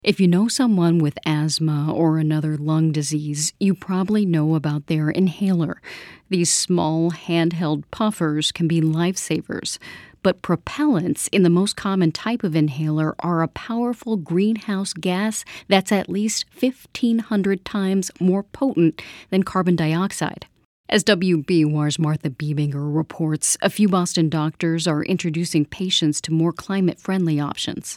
If you know someone with asthma or another lung disease, you probably know about their inhaler. These small, handheld puffers can be lifesavers. But propellants in the most common type of inhaler are a powerful greenhouse gas that's at least 1,500 times more potent than carbon dioxide. As WBUR's Martha Biebinger reports, a few Boston doctors are introducing patients to more climate-friendly options.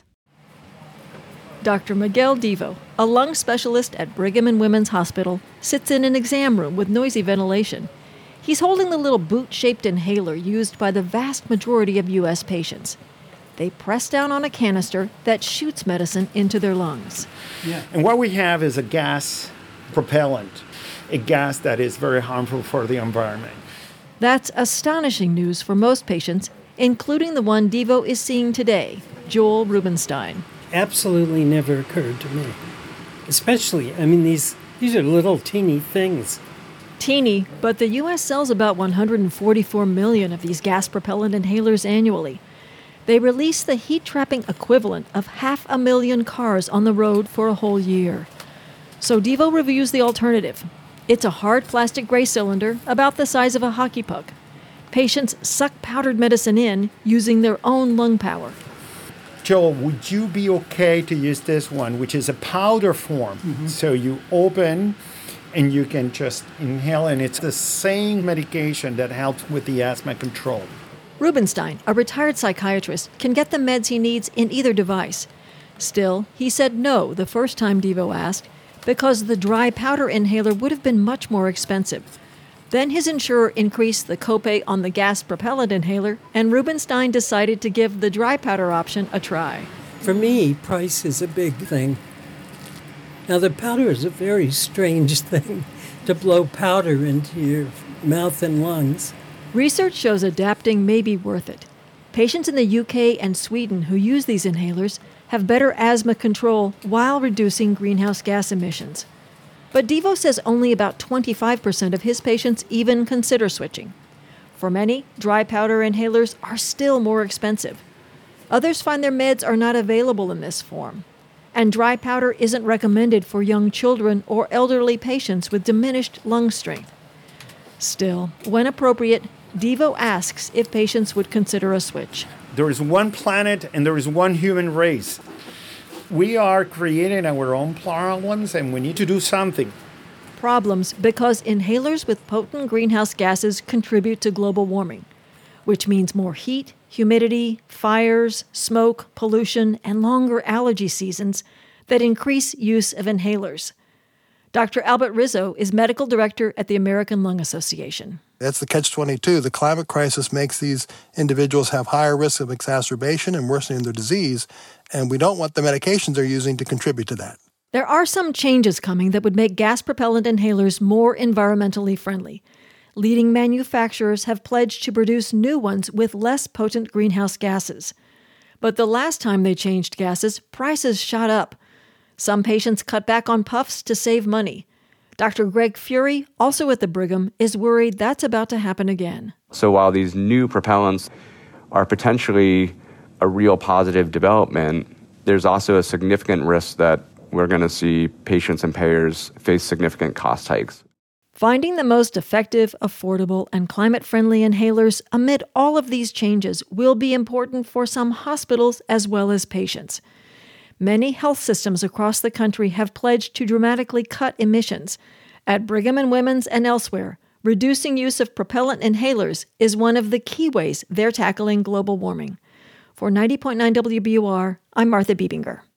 Dr. Miguel Devo, a lung specialist at Brigham and Women's Hospital, sits in an exam room with noisy ventilation. He's holding the little boot-shaped inhaler used by the vast majority of U.S. patients. They press down on a canister that shoots medicine into their lungs. And what we have is a gas propellant, a gas that is very harmful for the environment. That's astonishing news for most patients, including the one Devo is seeing today, Joel Rubenstein. Absolutely never occurred to me. Especially, these are little teeny things. Teeny, but the U.S. sells about 144 million of these gas propellant inhalers annually. They release the heat-trapping equivalent of 500,000 cars on the road for a whole year. So Devo reviews the alternative. It's a hard plastic gray cylinder about the size of a hockey puck. Patients suck powdered medicine in using their own lung power. Joel, would you be okay to use this one, which is a powder form? Mm-hmm. So you open and you can just inhale, and it's the same medication that helps with the asthma control. Rubenstein, a retired psychiatrist, can get the meds he needs in either device. Still, he said no the first time Devo asked, because the dry powder inhaler would have been much more expensive. Then his insurer increased the copay on the gas propellant inhaler, and Rubenstein decided to give the dry powder option a try. For me, price is a big thing. Now, the powder is a very strange thing, to blow powder into your mouth and lungs. Research shows adapting may be worth it. Patients in the UK and Sweden who use these inhalers have better asthma control while reducing greenhouse gas emissions. But Devo says only about 25% of his patients even consider switching. For many, dry powder inhalers are still more expensive. Others find their meds are not available in this form. And dry powder isn't recommended for young children or elderly patients with diminished lung strength. Still, when appropriate, Devo asks if patients would consider a switch. There is one planet and there is one human race. We are creating our own problems, and we need to do something. Problems because inhalers with potent greenhouse gases contribute to global warming, which means more heat, humidity, fires, smoke, pollution, and longer allergy seasons that increase use of inhalers. Dr. Albert Rizzo is medical director at the American Lung Association. That's the catch-22. The climate crisis makes these individuals have higher risk of exacerbation and worsening their disease, and we don't want the medications they're using to contribute to that. There are some changes coming that would make gas propellant inhalers more environmentally friendly. Leading manufacturers have pledged to produce new ones with less potent greenhouse gases. But the last time they changed gases, prices shot up. Some patients cut back on puffs to save money. Dr. Greg Fury, also at the Brigham, is worried that's about to happen again. So while these new propellants are potentially a real positive development, there's also a significant risk that we're going to see patients and payers face significant cost hikes. Finding the most effective, affordable, and climate-friendly inhalers amid all of these changes will be important for some hospitals as well as patients. Many health systems across the country have pledged to dramatically cut emissions. At Brigham and Women's and elsewhere, reducing use of propellant inhalers is one of the key ways they're tackling global warming. For 90.9 WBUR, I'm Martha Biebinger.